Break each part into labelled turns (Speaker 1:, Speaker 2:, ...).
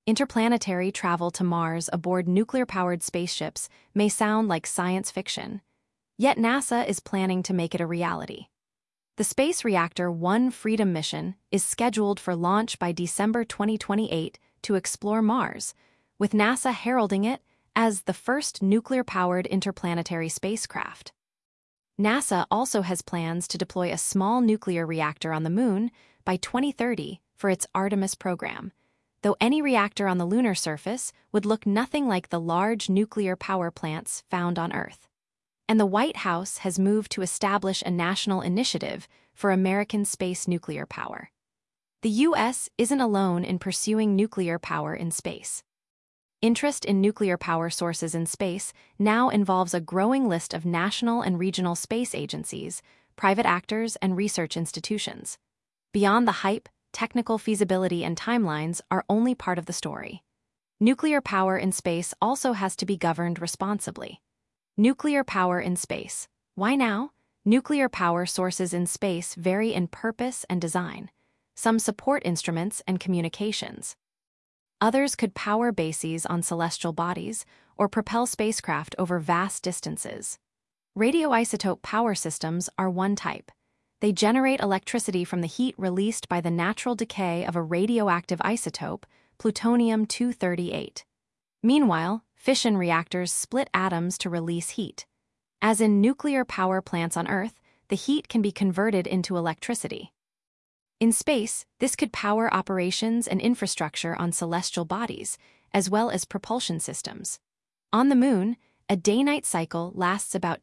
Speaker 1: Interplanetary travel to Mars aboard nuclear-powered spaceships may sound like science fiction, yet NASA is planning to make it a reality. The Space Reactor 1 Freedom mission is scheduled for launch by December 2028 to explore Mars, with NASA heralding it as the first nuclear-powered interplanetary spacecraft. NASA also has plans to deploy a small nuclear reactor on the Moon by 2030 for its Artemis program, though any reactor on the lunar surface would look nothing like the large nuclear power plants found on Earth. And the White House has moved to establish a national initiative for American space nuclear power. The U.S. isn't alone in pursuing nuclear power in space. Interest in nuclear power sources in space now involves a growing list of national and regional space agencies, private actors, and research institutions. Beyond the hype, technical feasibility and timelines are only part of the story. Nuclear power in space also has to be governed responsibly. Nuclear power in space. Why now? Nuclear power sources in space vary in purpose and design. Some support instruments and communications. Others could power bases on celestial bodies or propel spacecraft over vast distances. Radioisotope power systems are one type. They generate electricity from the heat released by the natural decay of a radioactive isotope, plutonium-238. Meanwhile, fission reactors split atoms to release heat. As in nuclear power plants on Earth, the heat can be converted into electricity. In space, this could power operations and infrastructure on celestial bodies, as well as propulsion systems. On the Moon, a day-night cycle lasts about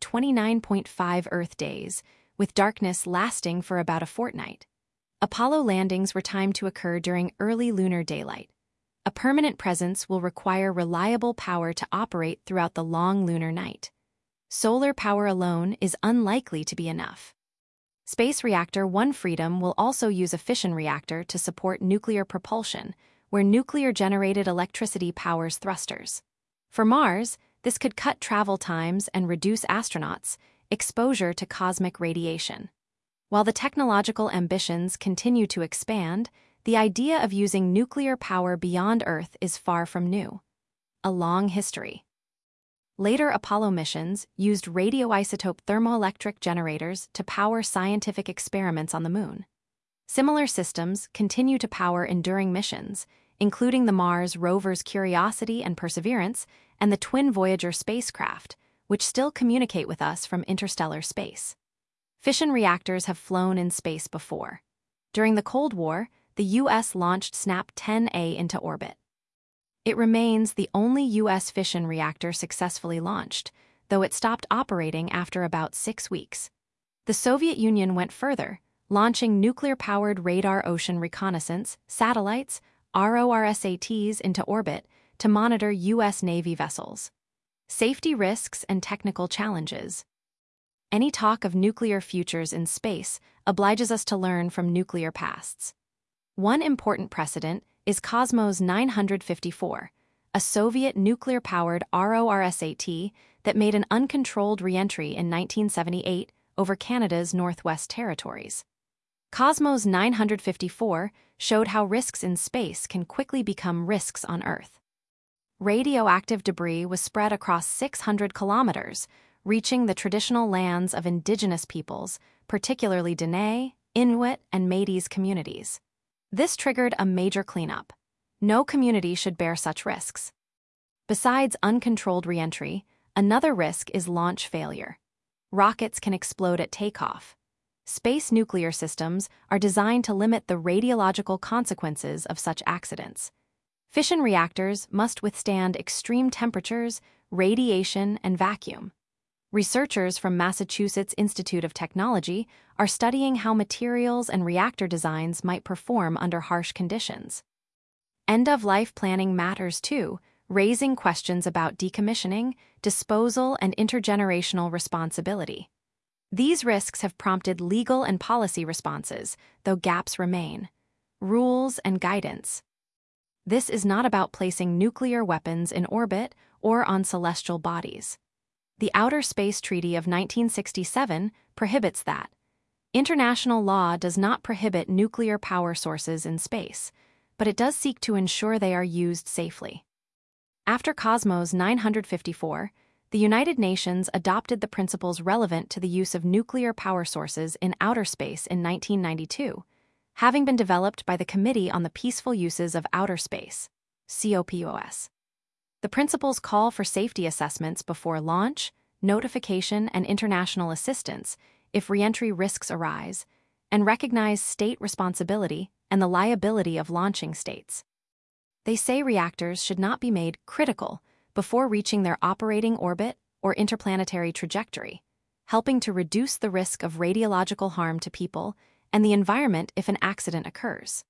Speaker 1: 29.5 Earth days, with darkness lasting for about a fortnight. Apollo landings were timed to occur during early lunar daylight. A permanent presence will require reliable power to operate throughout the long lunar night. Solar power alone is unlikely to be enough. Space Reactor 1 Freedom will also use a fission reactor to support nuclear propulsion, where nuclear-generated electricity powers thrusters. For Mars, this could cut travel times and reduce astronauts' exposure to cosmic radiation. While the technological ambitions continue to expand, the idea of using nuclear power beyond Earth is far from new. A long history. Later Apollo missions used radioisotope thermoelectric generators to power scientific experiments on the Moon. Similar systems continue to power enduring missions, including the Mars rovers Curiosity and Perseverance and the twin Voyager spacecraft, which still communicate with us from interstellar space. Fission reactors have flown in space before. During the Cold War, the U.S. launched SNAP-10A into orbit. It remains the only U.S. fission reactor successfully launched, though it stopped operating after about 6 weeks. The Soviet Union went further, launching nuclear-powered radar ocean reconnaissance satellites, RORSATs, into orbit to monitor U.S. Navy vessels. Safety risks and technical challenges. Any talk of nuclear futures in space obliges us to learn from nuclear pasts. One important precedent is Cosmos 954, a Soviet nuclear-powered RORSAT that made an uncontrolled re-entry in 1978 over Canada's Northwest Territories. Cosmos 954 showed how risks in space can quickly become risks on Earth. Radioactive debris was spread across 600 kilometers, reaching the traditional lands of indigenous peoples, particularly Dene, Inuit, and Métis communities. This triggered a major cleanup. No community should bear such risks. Besides uncontrolled re-entry, another risk is launch failure. Rockets can explode at takeoff. Space nuclear systems are designed to limit the radiological consequences of such accidents. Fission reactors must withstand extreme temperatures, radiation, and vacuum. Researchers from Massachusetts Institute of Technology are studying how materials and reactor designs might perform under harsh conditions. End-of-life planning matters too, raising questions about decommissioning, disposal, and intergenerational responsibility. These risks have prompted legal and policy responses, though gaps remain. Rules and guidance. This is not about placing nuclear weapons in orbit or on celestial bodies. The Outer Space Treaty of 1967 prohibits that. International law does not prohibit nuclear power sources in space, but it does seek to ensure they are used safely. After Cosmos 954, the United Nations adopted the principles relevant to the use of nuclear power sources in outer space in 1992, having been developed by the Committee on the Peaceful Uses of Outer Space, COPUOS. The principles call for safety assessments before launch, notification, and international assistance if reentry risks arise, and recognize state responsibility and the liability of launching states. They say reactors should not be made critical before reaching their operating orbit or interplanetary trajectory, helping to reduce the risk of radiological harm to people and the environment if an accident occurs.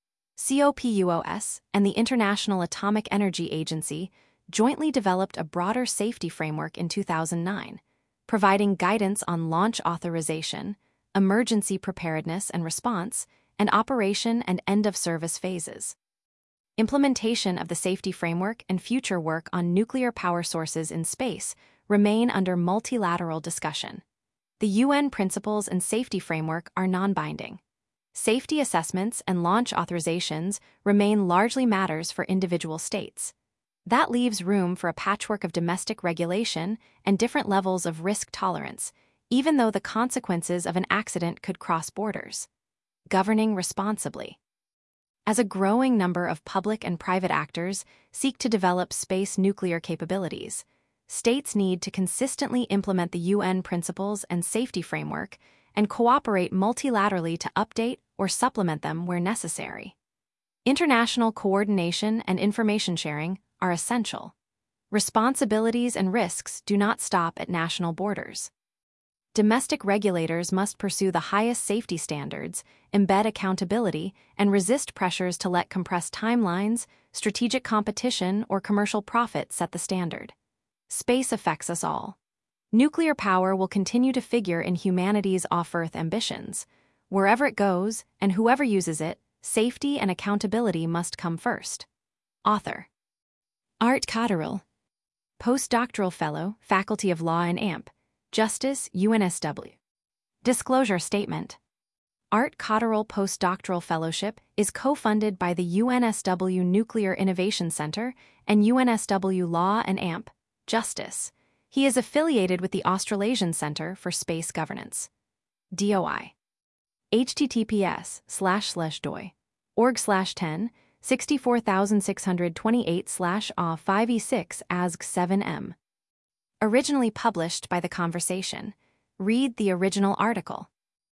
Speaker 1: COPUOS and the International Atomic Energy Agency jointly developed a broader safety framework in 2009, providing guidance on launch authorization, emergency preparedness and response, and operation and end-of-service phases. Implementation of the safety framework and future work on nuclear power sources in space remain under multilateral discussion. The UN principles and safety framework are non-binding. Safety assessments and launch authorizations remain largely matters for individual states. That leaves room for a patchwork of domestic regulation and different levels of risk tolerance, even though the consequences of an accident could cross borders. Governing responsibly. As a growing number of public and private actors seek to develop space nuclear capabilities, states need to consistently implement the UN principles and safety framework and cooperate multilaterally to update or supplement them where necessary. International coordination and information sharing are essential. Responsibilities and risks do not stop at national borders. Domestic regulators must pursue the highest safety standards, embed accountability, and resist pressures to let compressed timelines, strategic competition, or commercial profit set the standard. Space affects us all. Nuclear power will continue to figure in humanity's off-Earth ambitions. Wherever it goes, and whoever uses it, safety and accountability must come first. Author: Art Cotterill, Postdoctoral Fellow, Faculty of Law and AMP, Justice, UNSW. Disclosure Statement. Art Cotterill Postdoctoral Fellowship is co-funded by the UNSW Nuclear Innovation Center and UNSW Law and AMP, Justice. He is affiliated with the Australasian Centre for Space Governance. DOI. https://doi.org/10 64628/5E6 ASG 7M. Originally published by The Conversation. Read the original article.